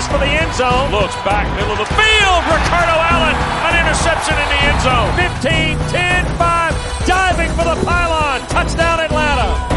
this for the end zone. Looks back, middle of the field. Ricardo Allen, an interception in the end zone. 15, 10, 5, diving for the pylon. Touchdown, Atlanta.